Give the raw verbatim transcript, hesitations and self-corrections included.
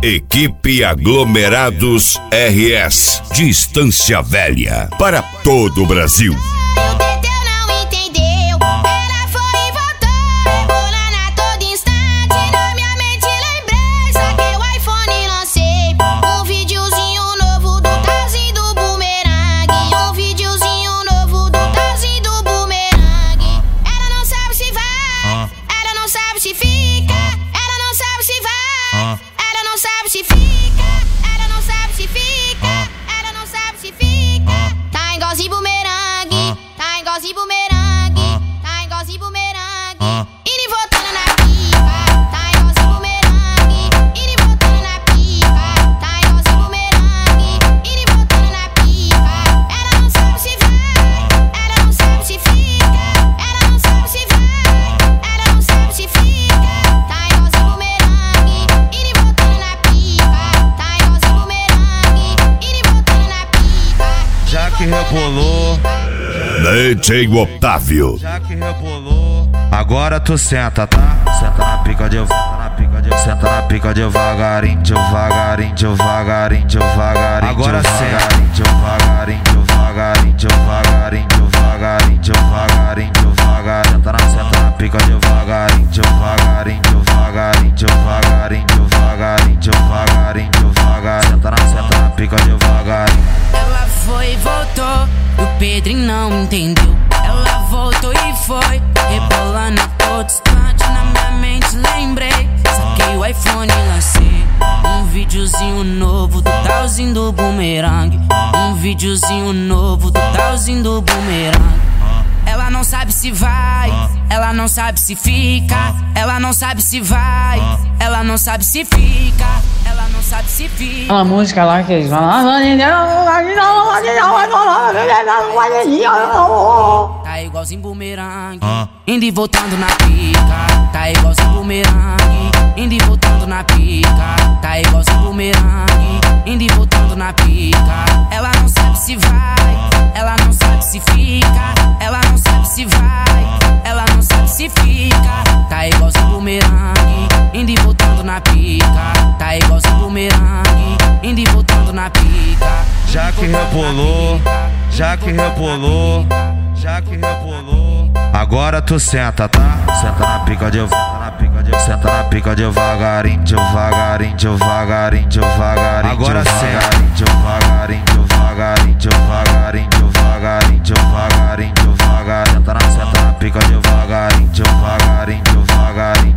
Equipe Aglomerados R S, Distância Velha, para todo o Brasil. Rebolou, D J Otávio. Já que rebolou, agora tu senta, tá? Senta na pica de senta na pica de senta na pica devagarinho, devagarinho, devagarinho, devagarinho. Agora senta devagarinho, devagarinho, devagarinho, devagarinho, devagarinho, devagarinho. Senta na senta na pica devagarinho, devagarinho, devagarinho, devagarinho, devagarinho, devagarinho, devagarinho. Senta na senta na pica devagarinho. Ela foi e voltou, e o Pedrinho não entendeu. Ela voltou e foi, rebolando a todo instante. Na minha mente lembrei, saquei o iPhone e lancei um videozinho novo do talzinho do bumerangue. Um videozinho novo do talzinho do bumerangue. Ela não sabe se vai, ela não sabe se fica. Ela não sabe se vai, ela não sabe se fica. Ela não sabe se fica. Uma música lá que eles falam. Tá igualzinho bumerangue, indo e voltando na pica. Tá igualzinho bumerangue, indo e voltando na pica. Tá igualzinho bumerangue, indo e voltando na pica. Ela não sabe se vai, ela não sabe se fica. Ela não sabe se vai, ela não sabe se fica. Tá igualzinho bumerangue, indo e voltando na pica. Tá igualzinho bumerangue, indo e voltando na pica. Já que rebolou, já que rebolou, já que rebolou, agora tu senta, tá? Senta na pica de senta na pica de senta na pica devagarinho, devagarinho, devagarinho, devagarinho. Agora senta devagarinho, devagarinho, devagarinho, devagarinho, devagarinho, devagarinho. Senta na senta na pica devagarinho, devagarinho, devagarinho,